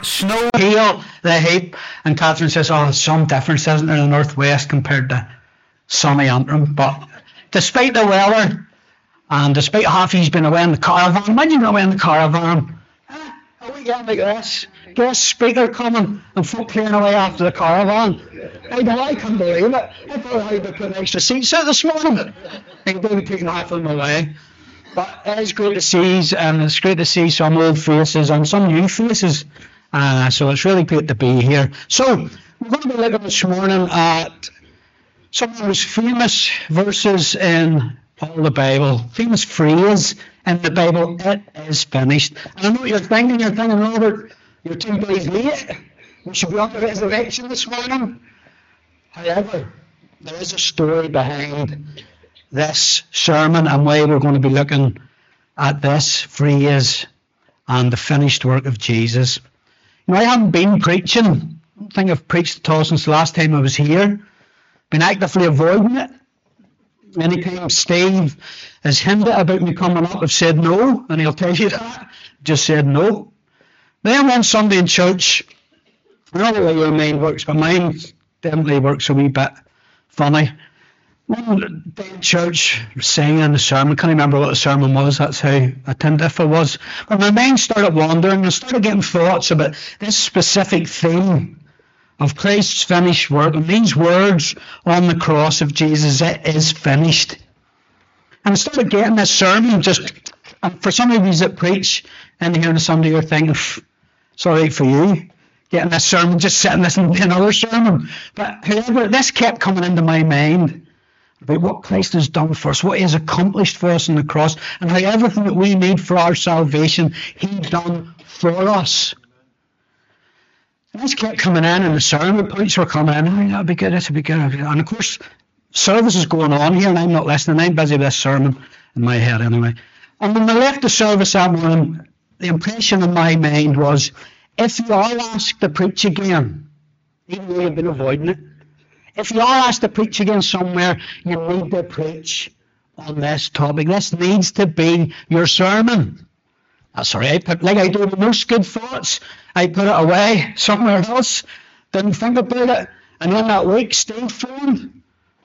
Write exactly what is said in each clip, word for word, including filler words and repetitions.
Snow, hail, the heat, and Catherine says, oh, there's some difference, isn't there, in the northwest compared to sunny Antrim. But despite the weather, and despite half he's been away in the caravan, imagine you're away in the caravan, eh, a weekend like this, guest speaker coming, and folk clearing away after the caravan. I know, I can't believe it. I thought I'd be putting extra seats out this morning. I'd be taking half of them away. But it is great to see, and it's great to see some old faces and some new faces. Uh, so it's really great to be here. So we're going to be looking this morning at some of the most famous verses in all the Bible, famous phrase in the Bible, it is finished. And I know what you're thinking, you're thinking, Robert, you're two days late. We should be on the resurrection this morning. However, there is a story behind this sermon and why we're going to be looking at this phrase and the finished work of Jesus. You know, I haven't been preaching. I don't think I've preached at all since the last time I was here. Been actively avoiding it. Many times Steve has hinted about me coming up. I've said no, and he'll tell you that. Just said no. Then one Sunday in church, I don't know the way your mind works, but mine definitely works a wee bit funny. One day in church, singing the sermon, I can't remember what the sermon was, that's how attentive I was. But my mind started wandering, and I started getting thoughts about this specific theme of Christ's finished work, and these words on the cross of Jesus, it is finished. And I started getting this sermon, just, and for some of you that preach, and here on a Sunday you're thinking, it's all right for you, getting this sermon, just sitting listening to another sermon. But however, this kept coming into my mind, about what Christ has done for us, what he has accomplished for us on the cross, and how everything that we need for our salvation, he's done for us. And this kept coming in, and the sermon points were coming in, oh, that'll be good, this will be good. And of course, service is going on here, and I'm not listening, I'm busy with this sermon, in my head anyway. And when I left the service that morning, the impression in my mind was, if you are asked to preach again, even though you've been avoiding it, if you are asked to preach again somewhere, you need to preach on this topic. This needs to be your sermon. That's all right. But like I do with most good thoughts, I put it away somewhere else, didn't think about it. And then that week, Steve phoned,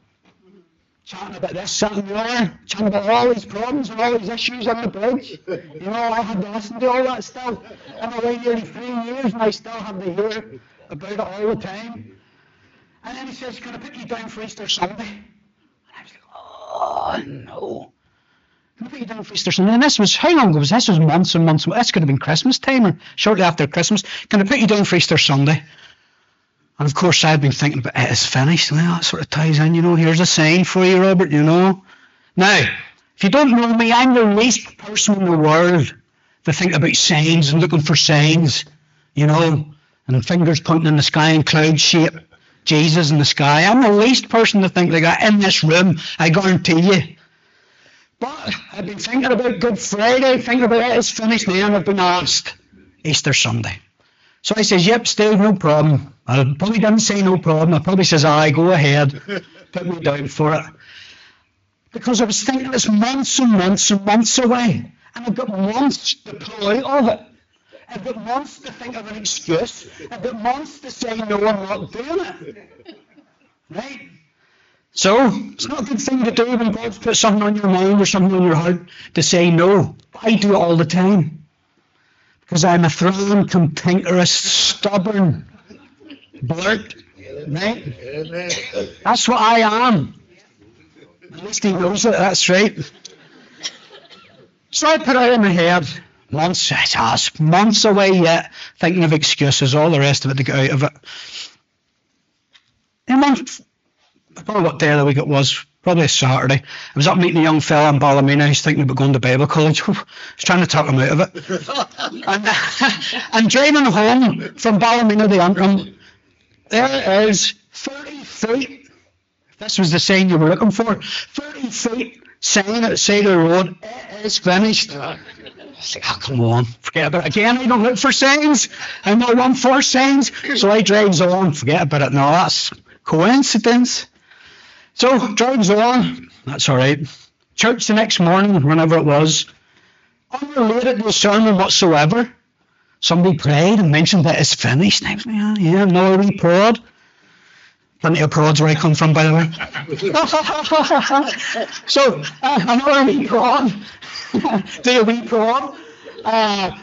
chatting about this, that and the other, chatting about all these problems and all these issues on the bridge. You know, I had to listen to all that stuff. I'm away nearly three years and I still have to hear about it all the time. And then he says, can I put you down for Easter Sunday? And I was like, oh, no. Can I put you down for Easter Sunday? And this was, how long ago was this? This was months and months. This could have been Christmas time or shortly after Christmas. Can I put you down for Easter Sunday? And of course, I'd been thinking about it is finished. Well, that sort of ties in, you know. Here's a sign for you, Robert, you know. Now, if you don't know me, I'm the least person in the world to think about signs and looking for signs, you know, and fingers pointing in the sky in cloud shape. Jesus in the sky. I'm the least person to think like that in this room, I guarantee you. But I've been thinking about Good Friday, thinking about it, it's finished now, and I've been asked Easter Sunday. So I says, yep, Steve, no problem. I probably didn't say no problem. I probably says, aye, go ahead, put me down for it. Because I was thinking it's months and months and months away, and I've got months to pull out of it. I've got months to think of an excuse. I've got months to say, no, I'm not doing it. Right? So, it's not a good thing to do when God's put something on your mind or something on your heart to say no. I do it all the time. Because I'm a thrawn, cantankerous, stubborn blurt. Right? That's what I am. At least he knows it, that's right. So I put it in my head. Months, it's months away yet, thinking of excuses, all the rest of it to get out of it. And one, I don't know what day of the week it was, probably a Saturday. I was up meeting a young fella in Ballymena, he's thinking about going to Bible college. I was trying to talk him out of it. and, uh, and driving home from Ballymena to Antrim, there is thirty feet, if this was the sign you were looking for, thirty feet sign at the side of the road, it is finished. I was like, oh, come on, forget about it. Again, I don't look for signs. I'm not one for signs. So I drives on, forget about it. No, that's coincidence. So, drives on, that's all right. Church the next morning, whenever it was, unrelated to the sermon whatsoever. somebody prayed and mentioned that it's finished. And I was like, yeah, yeah, another wee prod. Plenty of prods where I come from, by the way. So, uh, another wee prod. Do a wee prod. Uh,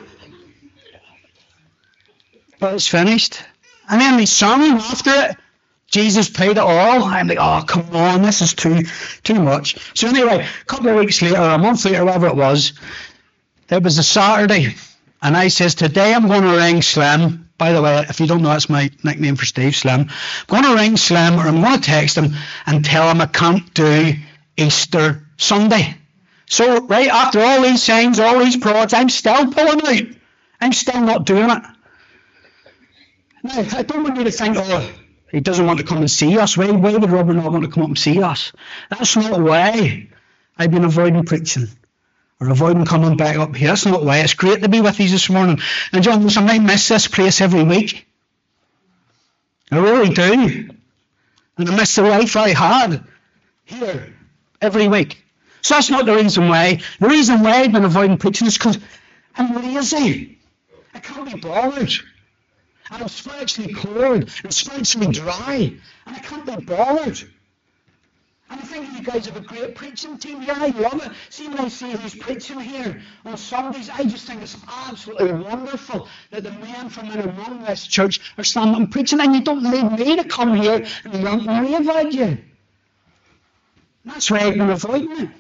but it's finished. And then the sermon after it, Jesus paid it all. I'm like, oh, come on, this is too too much. So anyway, a couple of weeks later, a month later, whatever it was, it was a Saturday, and I says, today I'm going to ring Slim. By the way, if you don't know, that's my nickname for Steve, Slim. I'm going to ring Slim, or I'm going to text him and tell him I can't do Easter Sunday. So right after all these signs, all these prods, I'm still pulling out. I'm still not doing it. Now, I don't want you to think, oh, he doesn't want to come and see us. Why, why would Robert not want to come up and see us? That's not why I've been avoiding preaching or avoiding coming back up here. That's not why. It's great to be with you this morning. And John, listen, I miss this place every week. I really do. And I miss the life I had here every week. So that's not the reason why. The reason why I've been avoiding preaching is because I'm lazy. I can't be bothered. And I'm spiritually cold and spiritually dry. And I can't be bothered. And I think you guys have a great preaching team here. I love it. See, when I see who's preaching here on Sundays, I just think it's absolutely wonderful that the men from in among this church are standing up and preaching. And you don't need me to come here and rant and rave at you. That's why I've been avoiding it.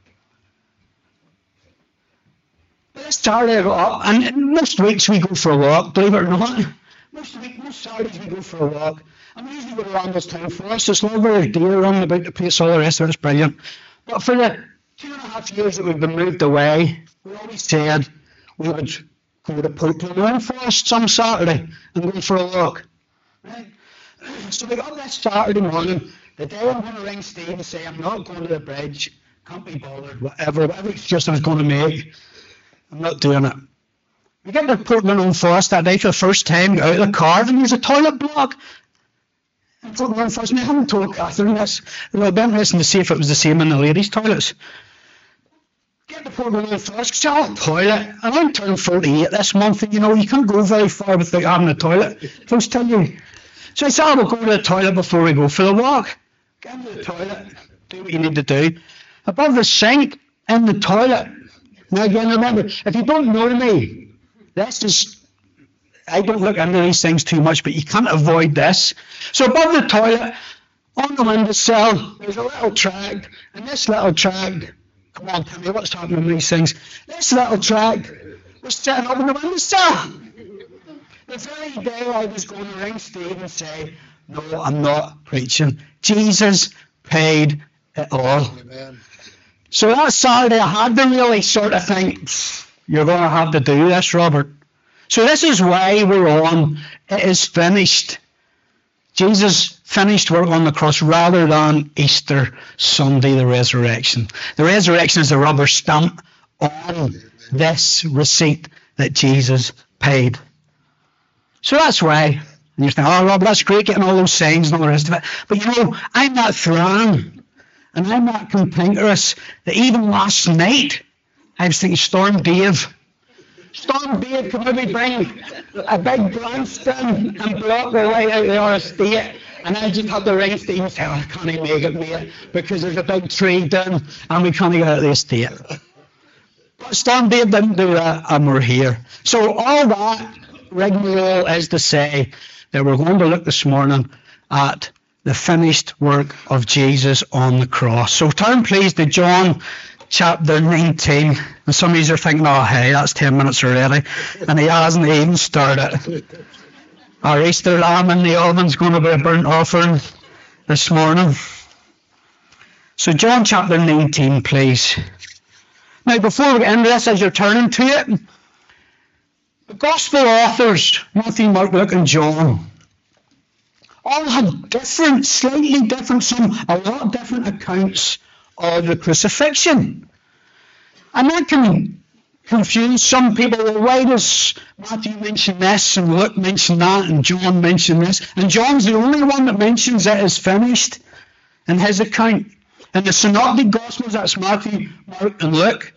But this Saturday I got up, and most weeks we go for a walk, believe it or not. Most week, most Saturdays we go for a walk. And we usually go to Randallstown Forest. It's lovely, there's deer running about the place, all the rest of it is brilliant. But for the two and a half years that we've been moved away, we always said we would go to Portland Forest some Saturday and go for a walk. Right? So we got up this Saturday morning, the day I'm going to ring Steve and say I'm not going to the bridge, can't be bothered, whatever, whatever excuse I was going to make, I'm not doing it. We get to Portland Forest that day for the first time, get out of the car, and there's a toilet block. And Portland Forest, and I haven't told Catherine this. It'll be interesting to see if it was the same in the ladies' toilets. Get to Portland Forest, it's a toilet, and I'm turning forty-eight this month, and you know, you can't go very far without having a toilet, folks tell you. So I said, I will go to the toilet before we go for the walk. Get into the toilet, do what you need to do. Above the sink, in the toilet. Now again, remember, if you don't know me, this is, I don't look into these things too much, but you can't avoid this. So above the toilet, on the windowsill, there's a little track, and this little track, come on, tell me what's happening with these things. This little track was sitting up on the windowsill. The very day I was going to ring Steve and say, no, I'm not preaching. Jesus paid it all. Amen. So that Saturday I had to really sort of think, you're going to have to do this, Robert. So this is why we're on, it is finished. Jesus finished work on the cross rather than Easter Sunday, the resurrection. The resurrection is a rubber stamp on this receipt that Jesus paid. So that's why. And you're thinking, oh, Rob, that's great getting all those signs and all the rest of it. But you know, I'm that thran, and I'm that cantankerous that even last night, I was thinking, Storm Dave. Storm Dave could maybe bring a big grandstand and block the light out of our estate. And I just had to ring Steve and say, oh, I can't make it, mate, because there's a big tree down and we can't get out of the estate. But Storm Dave didn't do that, and we're here. So all that rigmarole is to say that we're going to look this morning at the finished work of Jesus on the cross. So turn please to John chapter nineteen. And some of you are thinking, oh hey, that's ten minutes already. And he hasn't even started. Our Easter lamb in the oven's going to be a burnt offering this morning. So John chapter nineteen, please. Now before we get into this, as you're turning to it, the Gospel authors, Matthew, Mark, Luke and John, all have different, slightly different, some a lot different accounts of the crucifixion. And that can confuse some people. Well, why does Matthew mention this and Luke mention that and John mention this? And John's the only one that mentions it is finished in his account. In the Synoptic Gospels, that's Matthew, Mark and Luke.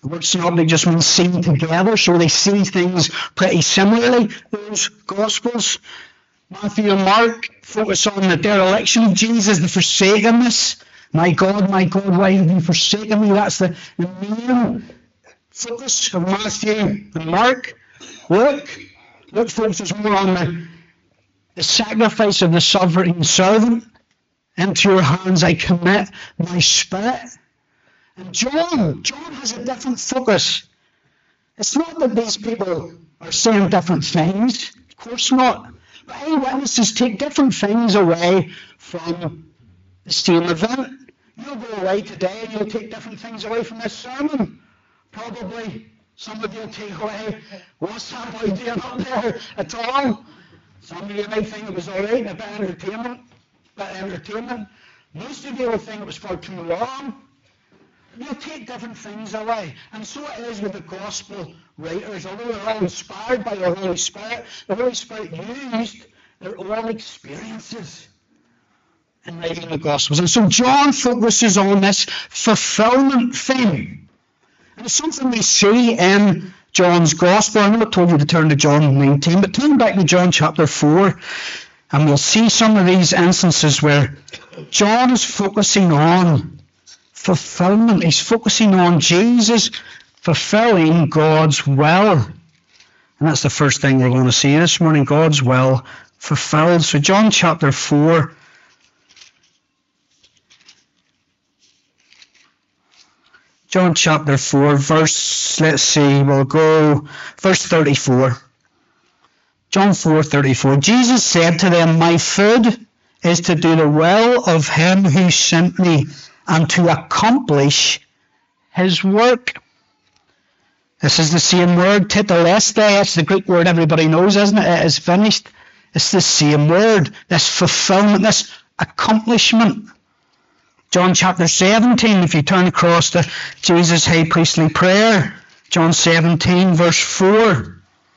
The word synoptic just means seen together, so they see things pretty similarly, those Gospels. Matthew and Mark focus on the dereliction of Jesus, the forsakenness. My God, my God, why have you forsaken me? That's the, the main focus of Matthew and Mark. Luke, Luke focuses more on the, the sacrifice of the sovereign servant. Into your hands I commit my spirit. And John, John has a different focus. It's not that these people are saying different things. Of course not. But eyewitnesses take different things away from the same event. You'll go away today and you'll take different things away from this sermon. Probably some of you will take away, what's that boy doing up there at all? Some of you might think it was alright, a bit of entertainment. But entertainment. Most of you will think it was for too long. You'll take different things away. And so it is with the gospel writers. Although they're all inspired by the Holy Spirit, the Holy Spirit used their own experiences in writing the Gospels. And so John focuses on this fulfillment theme. And it's something we see in John's Gospel. I know I told you to turn to John nineteen, but turn back to John chapter four. And we'll see some of these instances where John is focusing on fulfillment. He's focusing on Jesus fulfilling God's will. And that's the first thing we're going to see this morning, God's will fulfilled. So John chapter four. John chapter four, verse, let's see, we'll go, verse thirty-four. John four thirty-four. Jesus said to them, my food is to do the will of him who sent me and to accomplish his work. This is the same word, tetelestai. It's the Greek word everybody knows, isn't it? It is finished. It's the same word, this fulfillment, this accomplishment. John chapter seventeen, if you turn across to Jesus' high priestly prayer, John seventeen, verse four.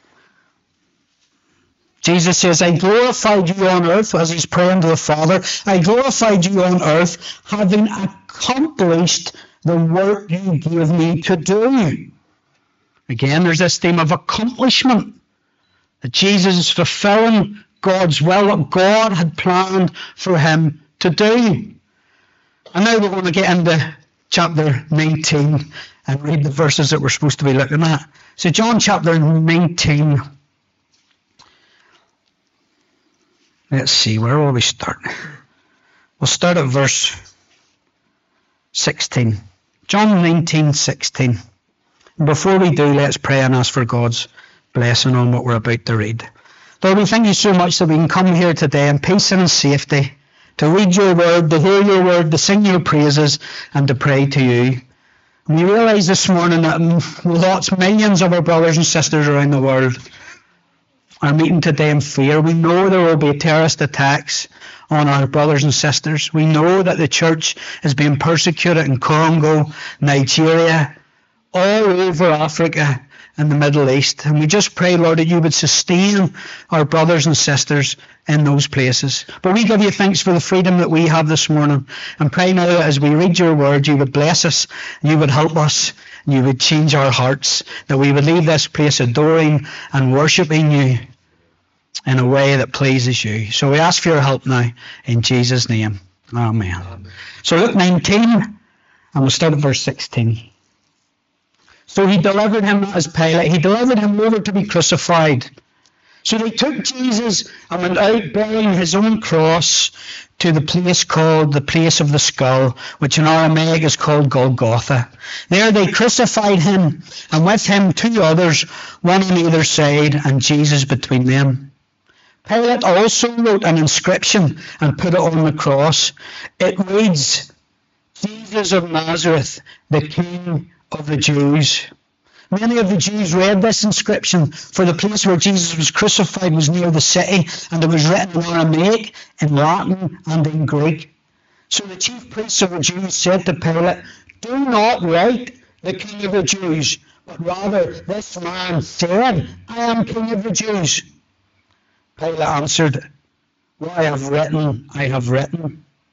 Jesus says, I glorified you on earth, as he's praying to the Father, I glorified you on earth, having accomplished the work you gave me to do. Again, there's this theme of accomplishment, that Jesus is fulfilling God's will, what God had planned for him to do. And now we're going to get into chapter nineteen and read the verses that we're supposed to be looking at. So John chapter nineteen. Let's see, where will we start? We'll start at verse sixteen. John nineteen, sixteen. Before we do, let's pray and ask for God's blessing on what we're about to read. Lord, we thank you so much that we can come here today in peace and in safety, to read your word, to hear your word, to sing your praises, and to pray to you. And we realise this morning that lots, millions of our brothers and sisters around the world are meeting today in fear. We know there will be terrorist attacks on our brothers and sisters. We know that the church is being persecuted in Congo, Nigeria, all over Africa and the Middle East. And we just pray, Lord, that you would sustain our brothers and sisters in those places. But we give you thanks for the freedom that we have this morning, and pray now that as we read your word, you would bless us, you would help us, and you would change our hearts, that we would leave this place adoring and worshipping you in a way that pleases you. So we ask for your help now, in Jesus' name. Amen. Amen. So Luke nineteen, and we'll start at verse sixteen. So he delivered him as Pilate. He delivered him over to be crucified. So they took Jesus and went out bearing his own cross to the place called the place of the skull, which in Aramaic is called Golgotha. There they crucified him, and with him two others, one on either side, and Jesus between them. Pilate also wrote an inscription and put it on the cross. It reads, Jesus of Nazareth, the King of the Jews. Many of the Jews read this inscription, for the place where Jesus was crucified was near the city, and it was written in Aramaic, in Latin, and in Greek. So the chief priests of the Jews said to Pilate, do not write the King of the Jews, but rather this man said, I am King of the Jews. Pilate answered, what I have written, I have written.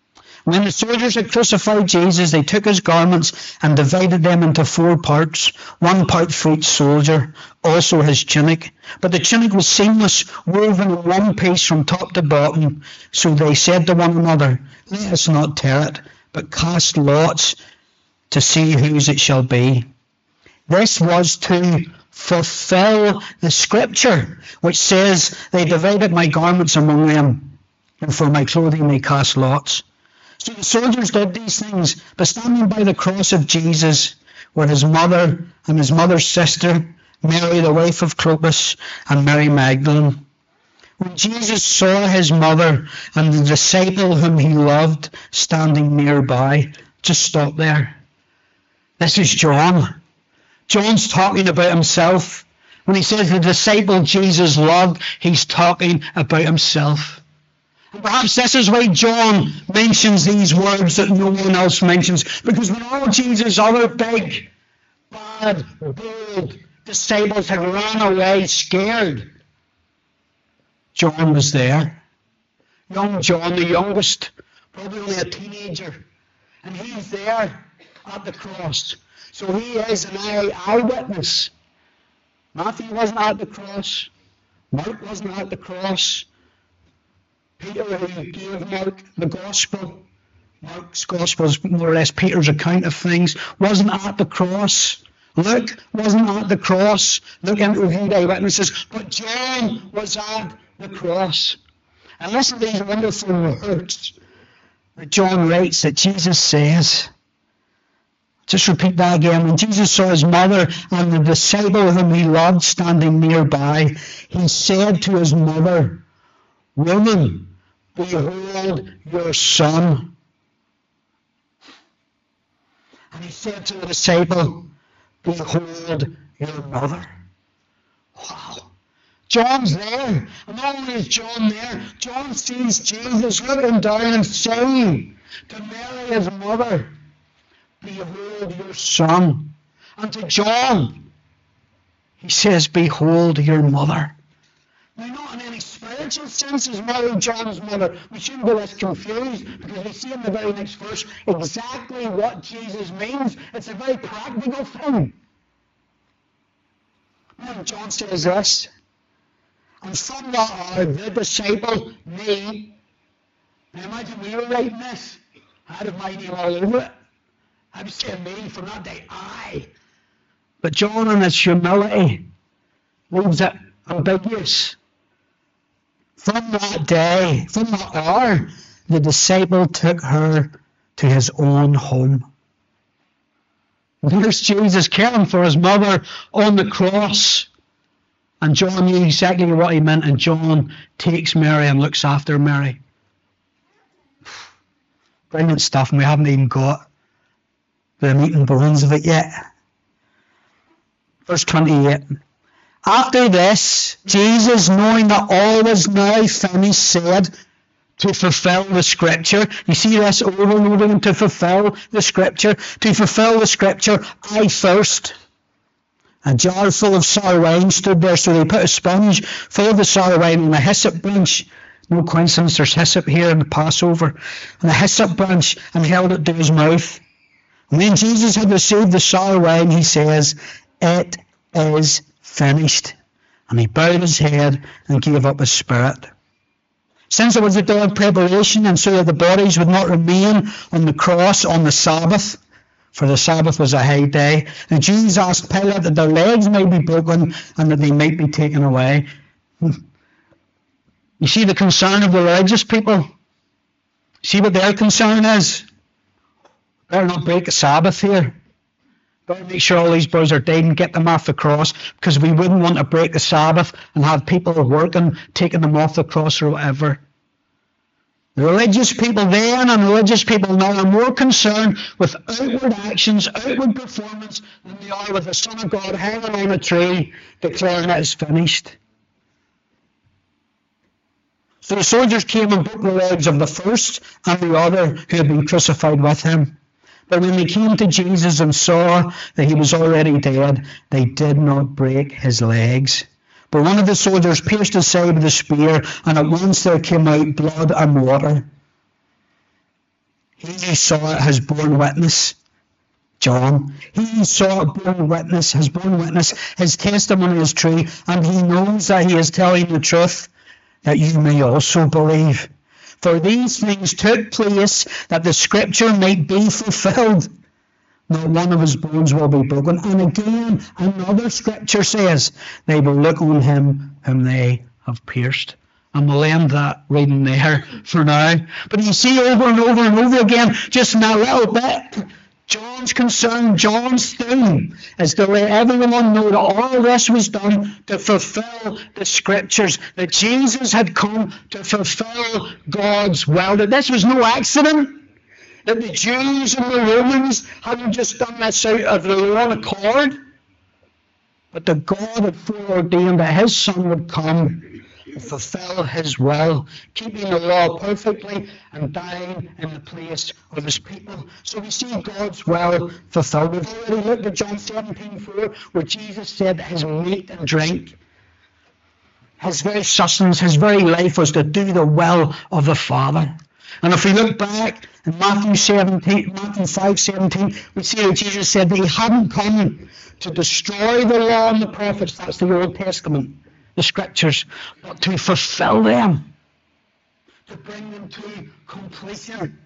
When the soldiers had crucified Jesus, they took his garments and divided them into four parts, one part for each soldier, also his tunic. But the tunic was seamless, woven in one piece from top to bottom. So they said to one another, let us not tear it, but cast lots to see whose it shall be. This was to fulfill the scripture, which says, they divided my garments among them, and for my clothing they cast lots. So the soldiers did these things, but standing by the cross of Jesus were his mother and his mother's sister, Mary the wife of Clopas, and Mary Magdalene. When Jesus saw his mother and the disciple whom he loved standing nearby, just stop there. This is John. John's talking about himself. When he says the disciple Jesus loved, he's talking about himself. And perhaps this is why John mentions these words that no one else mentions. Because when all Jesus' other big, bad, bold disciples had ran away scared, John was there. Young John, the youngest, probably only a teenager. And he's there at the cross. So he is an eye, eyewitness. Matthew wasn't at the cross. Mark wasn't at the cross. Peter, who gave Mark the gospel, Mark's gospel is more or less Peter's account of things, wasn't at the cross. Luke wasn't at the cross. Look into his eyewitnesses. But John was at the cross. And listen to these wonderful words that John writes that Jesus says. Just repeat that again. When Jesus saw his mother and the disciple whom he loved standing nearby, he said to his mother, Woman, behold your son. And he said to the disciple, Behold your mother. Wow. John's there. And not only is John there, John sees Jesus looking down and saying to Mary, his mother, Behold your son. And to John, he says, Behold your mother. Now, not in any spiritual sense is Mary John's mother. We shouldn't be less confused because we see in the very next verse exactly what Jesus means. It's a very practical thing. And John says this, and from that hour, the disciple, me, now imagine we were writing this, I'd have my name all over it. I'd be saying me from that day, I. But John in his humility leaves it ambiguous. From that day, from that hour, the disciple took her to his own home. There's Jesus caring for his mother on the cross. And John knew exactly what he meant, and John takes Mary and looks after Mary. Brilliant stuff, and we haven't even got the meat and bones of it yet. Verse twenty-eight. After this, Jesus, knowing that all was now finished, said, to fulfill the scripture. You see this over and over again, to fulfill the scripture. To fulfill the scripture, I thirst. A jar full of sour wine stood there, so they put a sponge full of the sour wine on a hyssop branch. No coincidence, there's hyssop here in the Passover. On a hyssop branch, and held it to his mouth. And when Jesus had received the sour wine, he says, It is finished. And he bowed his head and gave up his spirit. Since it was a day of preparation, and so that the bodies would not remain on the cross on the Sabbath, for the Sabbath was a high day, and Jesus asked Pilate that their legs might be broken and that they might be taken away. You see the concern of the religious people? See what their concern is? Better not break the Sabbath here. Better make sure all these boys are dead and get them off the cross, because we wouldn't want to break the Sabbath and have people working, taking them off the cross or whatever. The religious people then and religious people now are more concerned with outward actions, outward performance, than they are with the Son of God hanging on a tree, declaring it is finished. So the soldiers came and broke the legs of the first and the other who had been crucified with him. But when they came to Jesus and saw that he was already dead, they did not break his legs. But one of the soldiers pierced his side with a spear, and at once there came out blood and water. He who saw it has borne witness. John. He who saw it borne witness has borne witness. His testimony is true, and he knows that he is telling the truth, that you may also believe. For these things took place that the scripture might be fulfilled. Not one of his bones will be broken. And again, another scripture says, they will look on him whom they have pierced. And we'll end that reading there for now. But you see over and over and over again, just in that little bit, John's concern, John's theme, is to let everyone know that all this was done to fulfill the scriptures, that Jesus had come to fulfill God's will, that this was no accident, that the Jews and the Romans hadn't just done this out of their own accord, but that God had foreordained that his Son would come to fulfill his will, keeping the law perfectly and dying in the place of his people. So we see God's will fulfilled. We've already looked at John seventeen four, where Jesus said that his meat and drink, his very sustenance, his very life was to do the will of the Father. And if we look back in Matthew seventeen, Matthew five seventeen, we see that Jesus said that he hadn't come to destroy the law and the prophets, that's the Old Testament, the scriptures, but to fulfill them, to bring them to completion,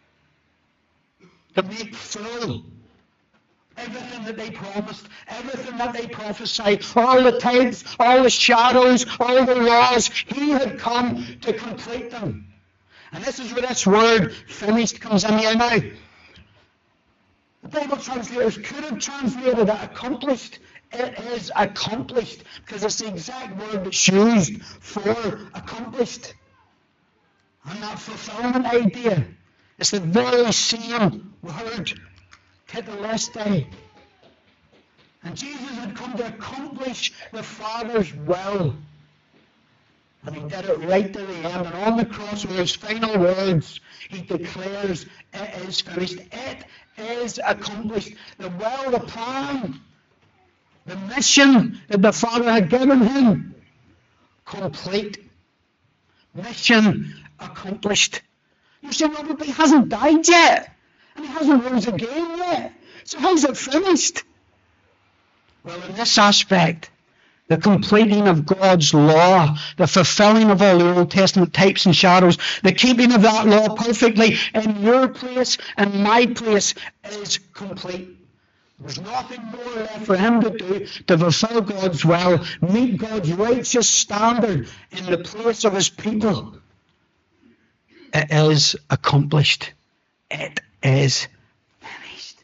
to make full everything that they promised, everything that they prophesied, all the types, all the shadows, all the laws. He had come to complete them. And this is where this word finished comes in here now. The Bible translators could have translated it accomplished. It is accomplished, because it's the exact word that's used for accomplished. And that fulfillment idea, it's the very same word, tetelestai. And Jesus had come to accomplish the Father's will. And he did it right to the end. And on the cross, with his final words, he declares, it is finished. It is accomplished. The will, the plan, the mission that the Father had given him, complete. Mission accomplished. You say, no, but he hasn't died yet. And he hasn't rose again yet. So how's it finished? Well, in this aspect, the completing of God's law, the fulfilling of all the Old Testament types and shadows, the keeping of that law perfectly in your place and my place is complete. There's nothing more left for him to do to fulfill God's will, meet God's righteous standard in the place of his people. It is accomplished. It is finished.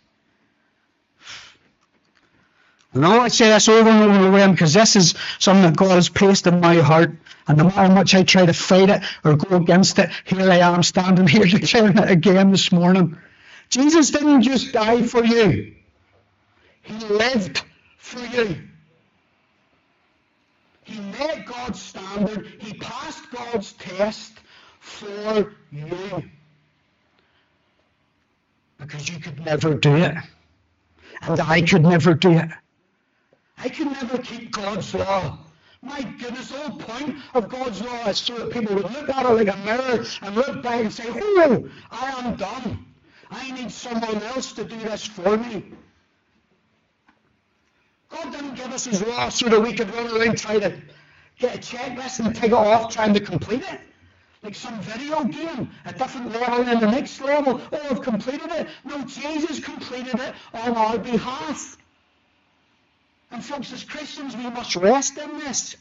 And I want to say this over and over and over again, because this is something that God has placed in my heart. And no matter how much I try to fight it or go against it, here I am standing here declaring it again this morning. Jesus didn't just die for you. He lived for you. He met God's standard. He passed God's test for you. Because you could never do it. And I could never do it. I could never keep God's law. My goodness, the whole point of God's law is so that people would look at it like a mirror and look back and say, oh, I am done. I need someone else to do this for me. God didn't give us his law so that we could run around and try to get a checklist and take it off trying to complete it. Like some video game, a different level and the next level. Oh, I've completed it. No, Jesus completed it on our behalf. And folks, as Christians, we must rest in this.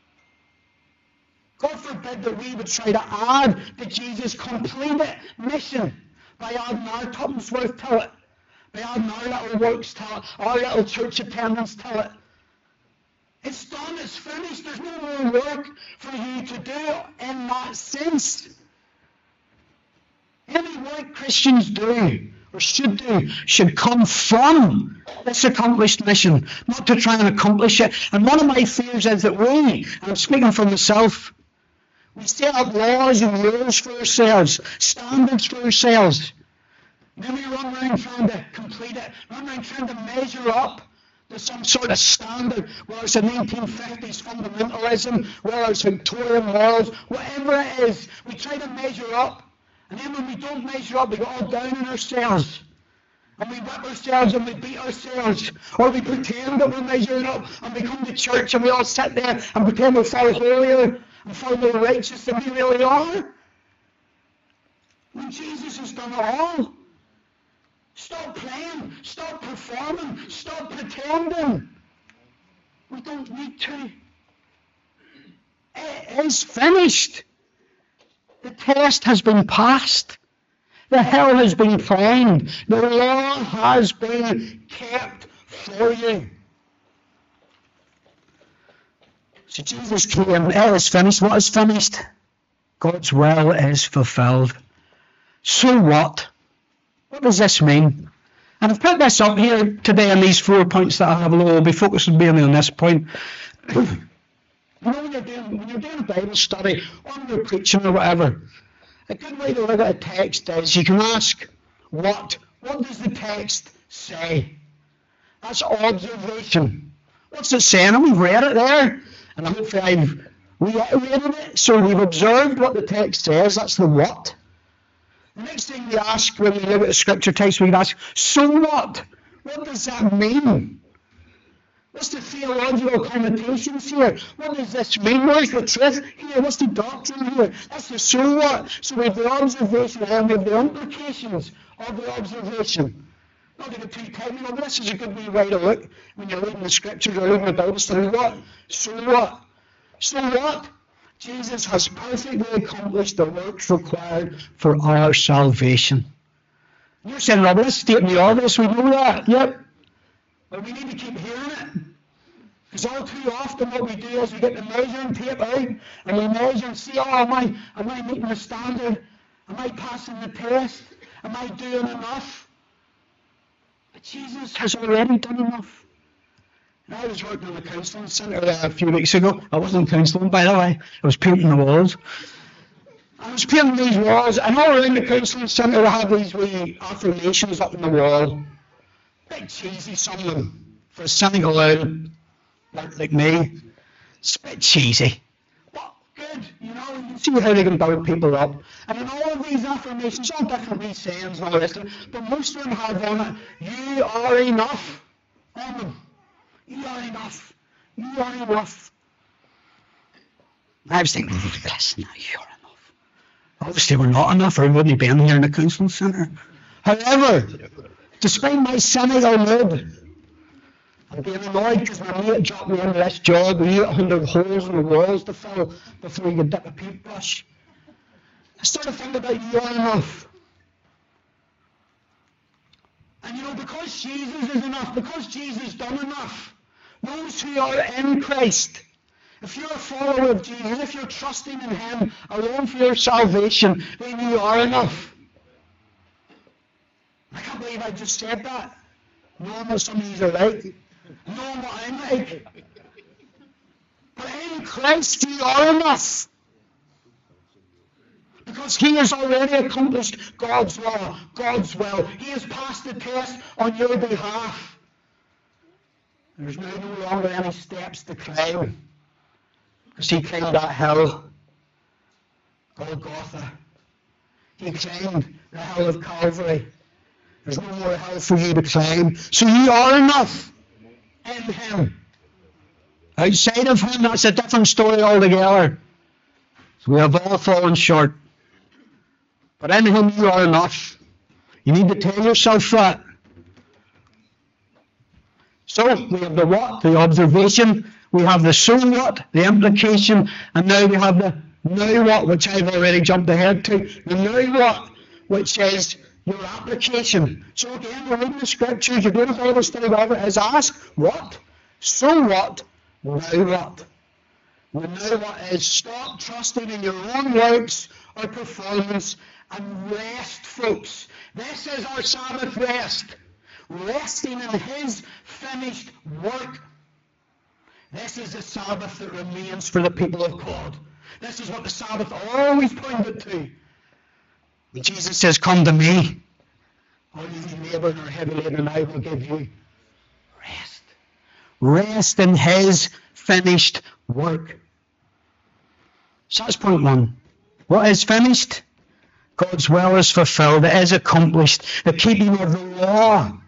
God forbid that we would try to add to Jesus' completed mission by adding our tuppence worth to it, by adding our little works to it, our little church attendance to it. It's done, it's finished, there's no more work for you to do in that sense. Any work Christians do, or should do, should come from this accomplished mission, not to try and accomplish it. And one of my fears is that we, and I'm speaking for myself, we set up laws and rules for ourselves, standards for ourselves. Then we run around trying to complete it, run around trying to measure up to some sort of standard, whether it's a nineteen fifties fundamentalism, whether it's Victorian morals, whatever it is, we try to measure up. And then when we don't measure up, we get all down on ourselves. And we whip ourselves and we beat ourselves. Or we pretend that we're measuring up and we come to church and we all sit there and pretend we're far holier and far more righteous than we really are. When Jesus has done it all. Stop playing. Stop performing. Stop pretending. We don't need to. It is finished. The test has been passed. The hell has been climbed. The law has been kept for you. So Jesus came. It is finished. What is finished? God's will is fulfilled. So what? What does this mean? And I've put this up here today in these four points that I have. We'll be focusing mainly on this point. You know, when you're doing, when you're doing a Bible study, or when you're preaching or whatever, a good way to look at a text is you can ask, what? What does the text say? That's observation. What's it saying? And we've read it there, and hopefully I've reiterated it. So we've observed what the text says. That's the what. The next thing we ask when we look at the scripture text, we ask, so what? What does that mean? What's the theological connotations here? What does this mean? Where's the truth here? What's the doctrine here? That's the so what. So we have the observation and we have the implications of the observation. Not to get too technical, but this is a good wee way to look when you're reading the scriptures or reading the Bible study. What? So what? So what? Jesus has perfectly accomplished the works required for our salvation. You're saying, Robert, that's stating the obvious. We know that. Yep. But we need to keep hearing it. Because all too often what we do is we get the measuring tape out and we measure and see, oh, am I, am I meeting the standard? Am I passing the test? Am I doing enough? But Jesus has already done enough. And I was working on a counselling centre there a few weeks ago. I wasn't counselling, by the way. I was painting the walls. I was painting these walls, and all around the counselling centre I had these wee affirmations up on the wall. Bit cheesy, some of them, for a cynical owl like me. It's a bit cheesy. But good, you know, you can see how they can build people up. And in all of these affirmations, all different wee sayings and all this, but most of them have on it, you are enough on them. You are enough. You are enough. I was thinking, listen, now you're enough. Obviously, we're not enough, or we wouldn't have been here in the counselling centre. However, despite my cynical mood, I'm being annoyed because my mate dropped me into this job with eight hundred holes in the walls to fill before you could dip a paintbrush. I started thinking about you are enough. And you know, because Jesus is enough, because Jesus has done enough, those who are in Christ, if you're a follower of Jesus, if you're trusting in Him alone for your salvation, then you are enough. I can't believe I just said that. Knowing what some of these are like. Knowing what I'm like. But in Christ you are enough. Because He has already accomplished God's law, God's will. He has passed the test on your behalf. There's now no longer any steps to climb. Because He climbed that hill, Golgotha. He climbed the hill of Calvary. There's no more hell for you to climb. So you are enough in Him. Outside of Him, that's a different story altogether. So we have all fallen short. But in Him you are enough. You need to tell yourself that. So we have the what, the observation. We have the so what, the implication. And now we have the now what, which I've already jumped ahead to. The now what, which is your application. So again, you're reading the scriptures, you're doing a Bible study, whatever it is, ask what, so what, now what. The now what is stop trusting in your own works or performance and rest, folks. This is our Sabbath rest. Resting in His finished work. This is the Sabbath that remains for the people of God. This is what the Sabbath always pointed to. When Jesus says, come to me, all you labour and are heavy laden, and I will give you rest. Rest in His finished work. So that's point one. What is finished? God's will is fulfilled. It is accomplished. The keeping of the law.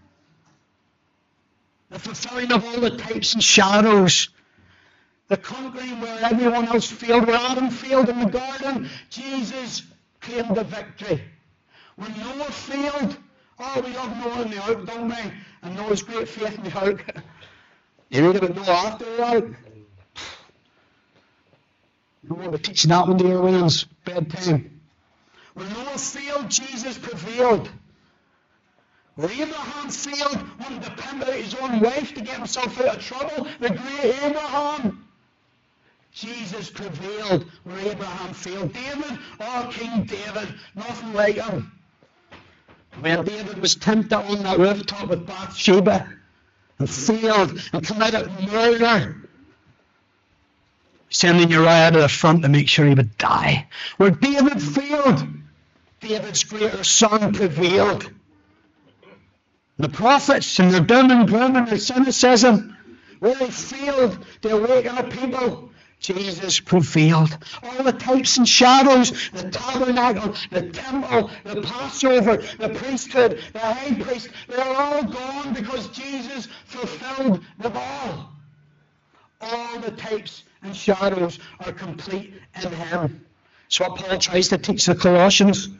The fulfilling of all the types and shadows. The conquering where everyone else failed. Where Adam failed in the garden, Jesus claimed the victory. When Noah failed, oh, we love Noah in the ark, don't we? And Noah's great faith in the ark. You read about Noah after the ark? You want to teach that one to your ones, bedtime. When Noah failed, Jesus prevailed. When Abraham failed, wanted to pimp out his own wife to get himself out of trouble, the great Abraham. Jesus prevailed where Abraham failed. David, oh, King David, nothing like him. When David was tempted on that rooftop with Bathsheba and failed and committed murder, sending Uriah to the front to make sure he would die. Where David failed, David's greater son prevailed. The prophets and their doom and gloom and their cynicism, where they failed to awaken a people, Jesus prevailed. All the types and shadows, the tabernacle, the temple, the Passover, the priesthood, the high priest, they're all gone because Jesus fulfilled them all. All the types and shadows are complete in him. It's what Paul tries to teach the Colossians.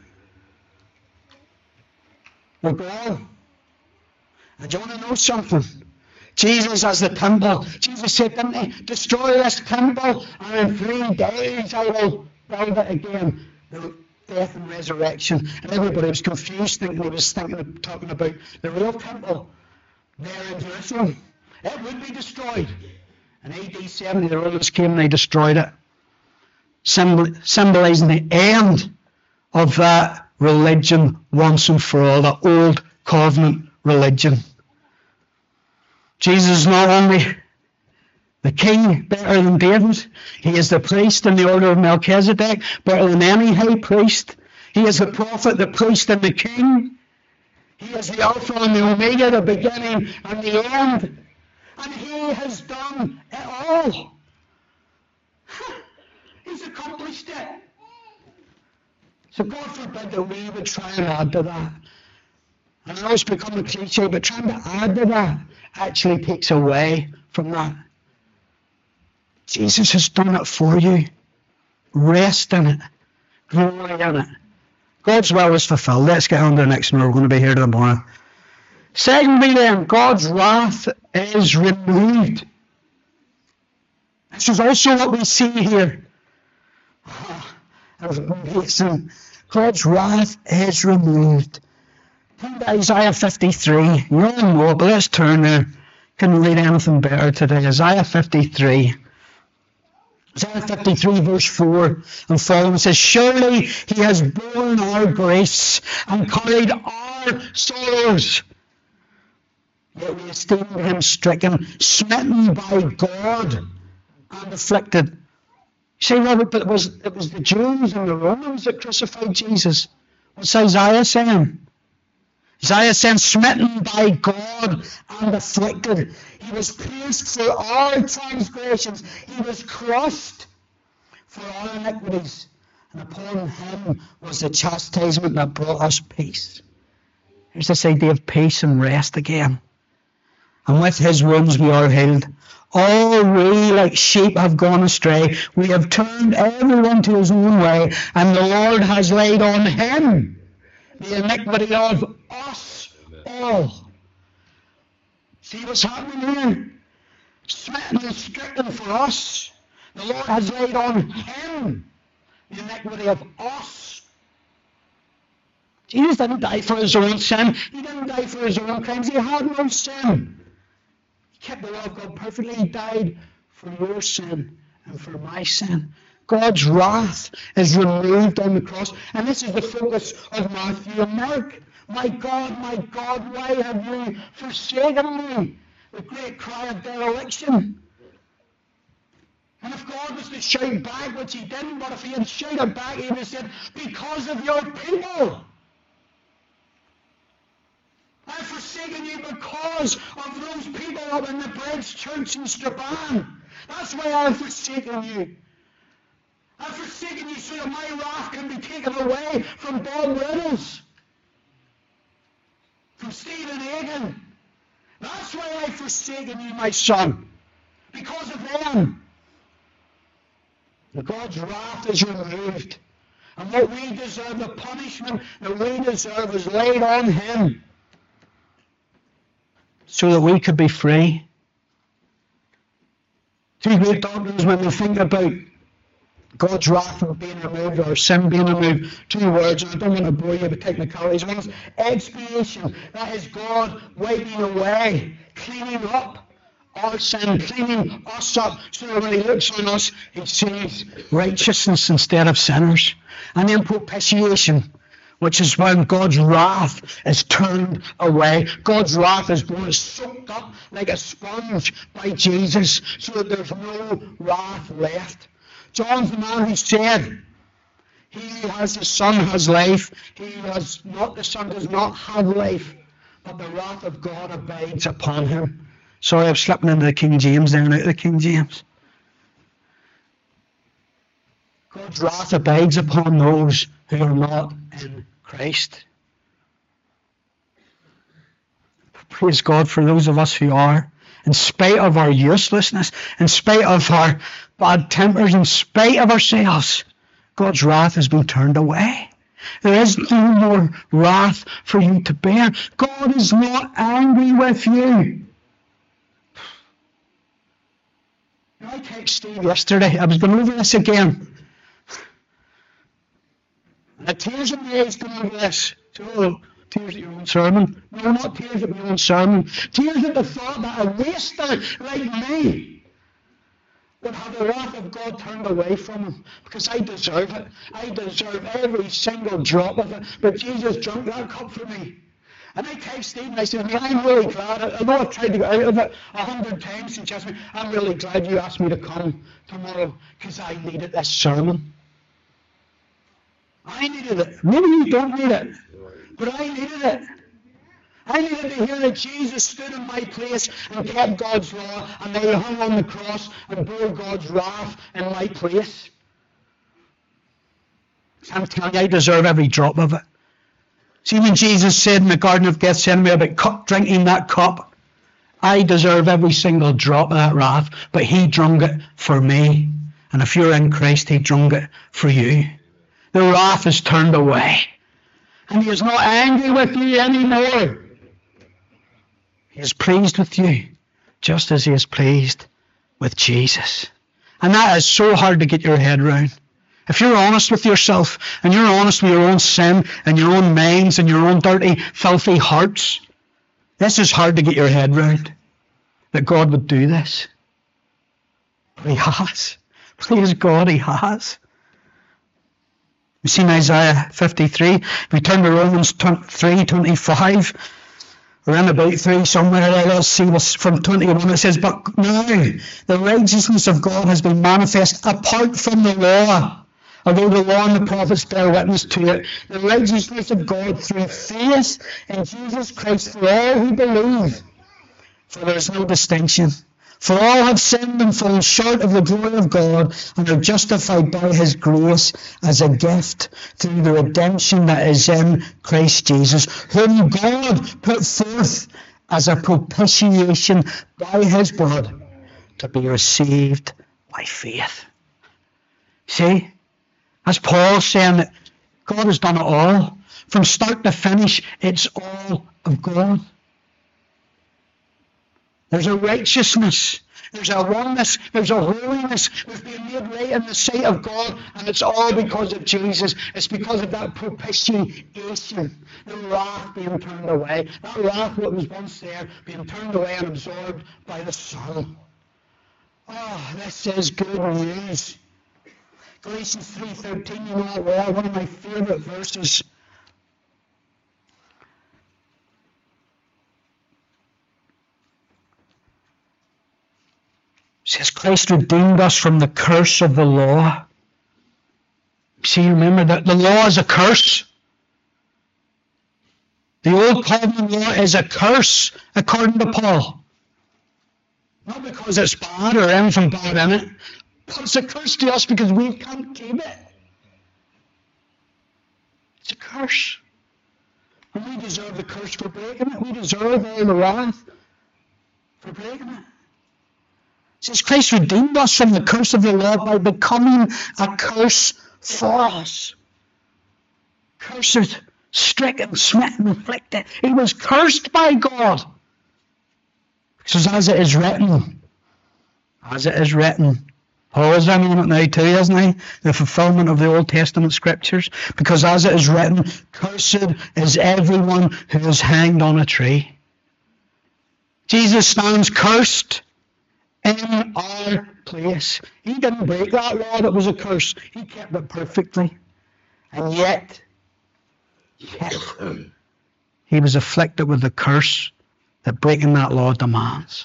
We're gone. And do you want to know something? Jesus as the temple. Jesus said, didn't he? Destroy this temple, and in three days I will build it again. The death and resurrection. And everybody was confused, thinking he was thinking of talking about the real temple there in Jerusalem. It would be destroyed. In A D seventy, the Romans came and they destroyed it, symbol- symbolizing the end of that religion once and for all, the old covenant religion. Jesus is not only the king better than David, he is the priest in the order of Melchizedek, better than any high priest. He is the prophet, the priest, and the king. He is the Alpha and the Omega, the beginning and the end. And he has done it all. He's accomplished it. So God forbid that we would try and add to that. And I know it's become a cliche, but trying to add to that actually takes away from that. Jesus has done it for you. Rest in it. Glory in it. God's will is fulfilled. Let's get on to the next one. We're going to be here till tomorrow. Secondly then, God's wrath is removed. This is also what we see here. Oh, that was amazing. God's wrath is removed. Turn to Isaiah fifty-three. You all know it, but let's turn there. Couldn't read anything better today. Isaiah fifty-three. Isaiah fifty-three verse four and following says, surely he has borne our griefs and carried our sorrows. Yet we esteemed him stricken, smitten by God, and afflicted. You say, Robert, but it was, it was the Jews and the Romans that crucified Jesus. What's Isaiah saying? Isaiah said, smitten by God and afflicted. He was pierced for our transgressions. He was crushed for our iniquities. And upon him was the chastisement that brought us peace. Here's this idea of peace and rest again. And with his wounds we are healed. All we like sheep have gone astray. We have turned everyone to his own way. And the Lord has laid on him the iniquity of us all. See what's happening here? Smitten and stricken for us. The Lord has laid on him the iniquity of us. Jesus didn't die for his own sin. He didn't die for his own crimes. He had no sin. He kept the law of God perfectly. He died for your sin and for my sin. God's wrath is removed on the cross. And this is the focus of Matthew and Mark. My God, my God, why have you forsaken me? The great cry of dereliction. And if God was to shout back, which he didn't, but if he had shouted back, he would have said, because of your people. I've forsaken you because of those people up in the Bridge Church in Strabane. That's why I've forsaken you. I've forsaken you so that my wrath can be taken away from Bob Riddles, from Stephen Egan. That's why I've forsaken you, my son. Because of them. And God's wrath is removed. And what we deserve, the punishment that we deserve, is laid on him. So that we could be free. Two great doctrines when we think about God's wrath being removed or sin being removed. Two words, and I don't want to bore you with technicalities. One is expiation. That is God wiping away, cleaning up our sin, cleaning us up, so that when he looks on us, he sees righteousness instead of sinners. And then propitiation, which is when God's wrath is turned away. God's wrath is going soaked up like a sponge by Jesus, so that there's no wrath left. John's the man who said, he who has the Son has life, he who has not the Son does not have life, but the wrath of God abides upon him. Sorry, I'm slipping into the King James there and out of the King James. God's wrath abides upon those who are not in Christ. Praise God for those of us who are. In spite of our uselessness, in spite of our bad tempers, in spite of ourselves, God's wrath has been turned away. There is no more wrath for you to bear. God is not angry with you. I texted Steve yesterday. I was going over this again. And the tears in my eyes going over this. So, tears at your own sermon. No, not tears at my own sermon. Tears at the thought that a waster like me would have the wrath of God turned away from him. Because I deserve it. I deserve every single drop of it. But Jesus drank that cup for me. And I texted Steve and I said, I'm really glad. I know I've tried to get out of it a hundred times since you asked me. I'm really glad you asked me to come tomorrow because I needed this sermon. I needed it. Maybe you don't need it. But I needed it. I needed to hear that Jesus stood in my place and kept God's law, and that he hung on the cross and bore God's wrath in my place. I'm telling you, I deserve every drop of it. See, when Jesus said in the Garden of Gethsemane about cup, drinking that cup, I deserve every single drop of that wrath, but he drunk it for me. And if you're in Christ, he drunk it for you. The wrath is turned away. And he is not angry with you anymore. He is pleased with you, just as he is pleased with Jesus. And that is so hard to get your head around. If you're honest with yourself, and you're honest with your own sin, and your own minds, and your own dirty, filthy hearts, this is hard to get your head around, that God would do this. But he has. Praise God, he has. We see in Isaiah fifty-three, if we turn to Romans three twenty-five, we're in about three somewhere, let's see from twenty-one, it says, but now the righteousness of God has been manifest apart from the law. Although the law and the prophets bear witness to it, the righteousness of God through faith in Jesus Christ for all who believe. For there is no distinction. For all have sinned and fallen short of the glory of God, and are justified by his grace as a gift through the redemption that is in Christ Jesus, whom God put forth as a propitiation by his blood to be received by faith. See? As Paul's saying that God has done it all. From start to finish, it's all of God. There's a righteousness. There's a oneness. There's a holiness. We've been made right in the sight of God, and it's all because of Jesus. It's because of that propitiation. The wrath being turned away. That wrath that was once there being turned away and absorbed by the Son. Oh, this is good news. Galatians three thirteen, you know it well, one of my favourite verses. It says, Christ redeemed us from the curse of the law. See, remember that the law is a curse. The old covenant law is a curse, according to Paul. Not because it's bad or anything bad in it, but it's a curse to us because we can't keep it. curse. And we deserve the curse for breaking it. We deserve all the wrath for breaking it. It says Christ redeemed us from the curse of the law by becoming a curse for us. Cursed, stricken, smitten, afflicted. He was cursed by God. Because as it is written, as it is written, Paul is in on it now too, isn't he? The fulfillment of the Old Testament scriptures. Because as it is written, cursed is everyone who is hanged on a tree. Jesus stands cursed in our place. He didn't break that law that was a curse. He kept it perfectly. And yet, yet, he was afflicted with the curse that breaking that law demands.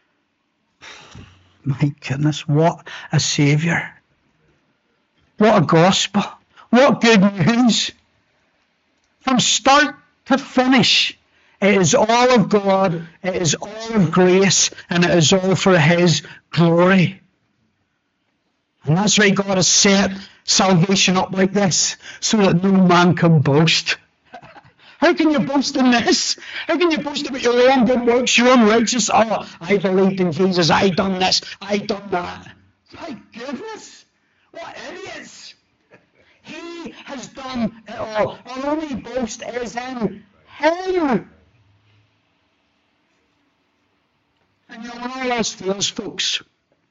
My goodness, what a Saviour. What a gospel. What good news. From start to finish, it is all of God, it is all of grace, and it is all for His glory. And that's why God has set salvation up like this, so that no man can boast. How can you boast in this? How can you boast about your own good works, your own righteousness? Oh, I believed in Jesus, I done this, I done that. My goodness, what idiots. He has done it all. Our only boast is in Him. And you know, when all else fails, folks,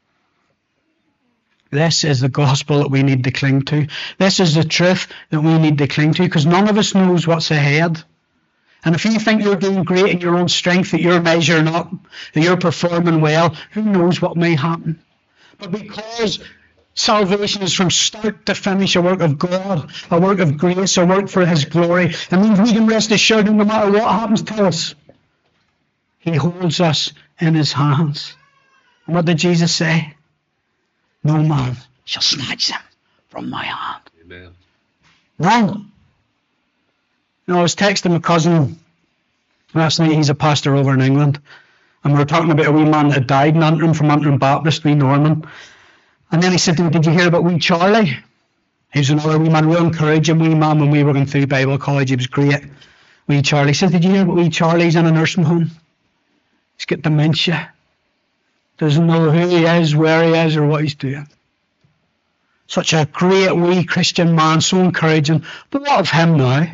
this is the gospel that we need to cling to. This is the truth that we need to cling to, because none of us knows what's ahead. And if you think you're doing great in your own strength, that you're measuring up, that you're performing well, who knows what may happen. But because salvation is from start to finish a work of God, a work of grace, a work for His glory, it means we can rest assured no matter what happens to us, He holds us in His hands. And what did Jesus say? No man shall snatch them from my hand. Amen. None. You know, I was texting my cousin last night. He's a pastor over in England. And we were talking about a wee man that died in Antrim from Antrim Baptist, wee Norman. And then he said to me, did you hear about wee Charlie? He was another wee man, real encouraging wee man when we were going through Bible college. He was great. Wee Charlie. He said, did you hear about wee Charlie's in a nursing home? He's got dementia. Doesn't know who he is, where he is, or what he's doing. Such a great wee Christian man, so encouraging. But what of him now?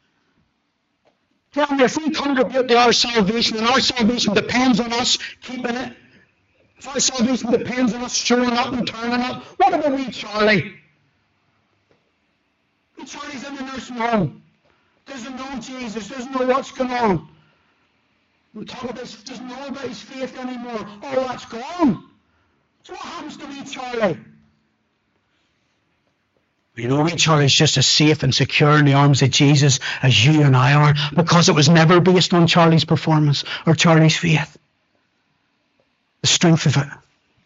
Tell me, if we contribute to our salvation, and our salvation depends on us keeping it, if our salvation depends on us showing up and turning up, what about wee Charlie? Wee Charlie's in the nursing home. Doesn't know Jesus, doesn't know what's going on. We talk about this, doesn't know about his faith anymore. All that's gone. So what happens to wee Charlie? You know, wee Charlie's just as safe and secure in the arms of Jesus as you and I are, because it was never based on Charlie's performance or Charlie's faith. The strength of it.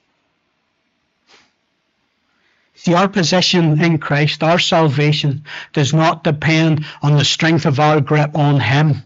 See, our position in Christ, our salvation, does not depend on the strength of our grip on Him.